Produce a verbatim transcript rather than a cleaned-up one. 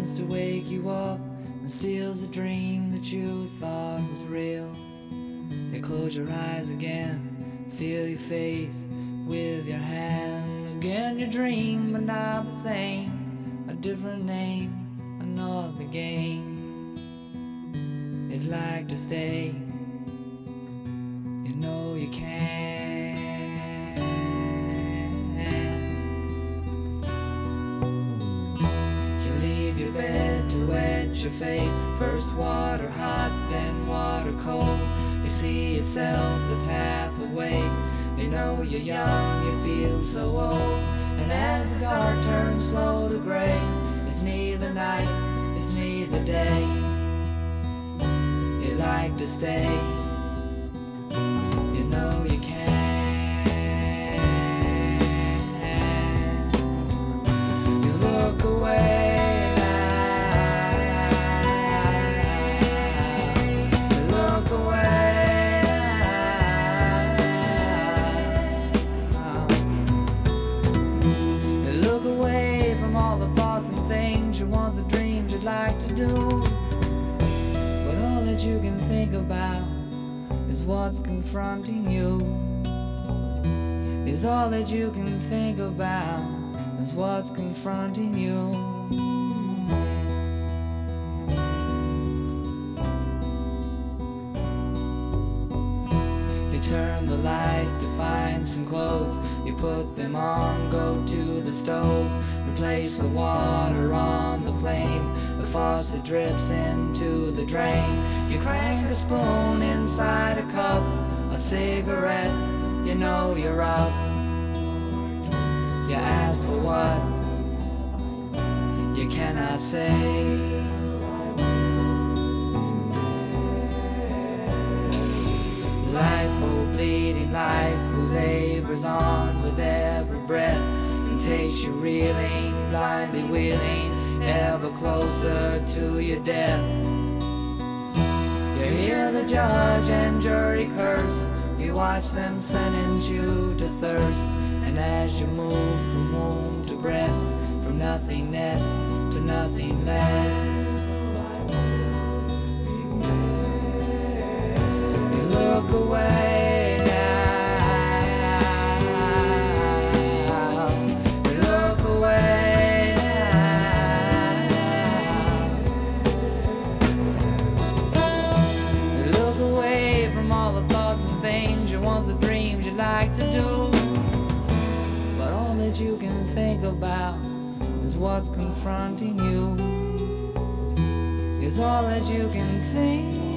comes to wake you up and steals a dream that you thought was real. You close your eyes again, feel your face with your hand. Again you dream, but not the same. A different name, another game. You'd like to stay, you know you can. You leave your bed to wet your face. First water hot, then water cold. You see yourself as half awake. You know you're young, you feel so old. And as the dark turns slow to gray, it's neither night, it's neither day. You like to stay, you know you can. You look away now, you look away now. You look away from all the thoughts and things you once had dreamed you'd like to do. But all that you can think about is what's confronting you. Is all that you can think about is what's confronting you. You turn the light to find some clothes. You put them on, go to the stove, replace the water on the flame. The faucet drips into the drain. You crank a spoon inside a cup, a cigarette, you know you're up. You ask for what you cannot say. Life, oh bleeding life, who labors on with every breath and takes you reeling, blindly wheeling, ever closer to your death. You hear the judge and jury curse, you watch them sentence you to thirst. And as you move from womb to breast, from nothingness to nothing less, you look away now, you look away now. You look away from all the thoughts and things you once had dreamed you'd like to do. But all that you can think about is what's confronting you. Is all that you can think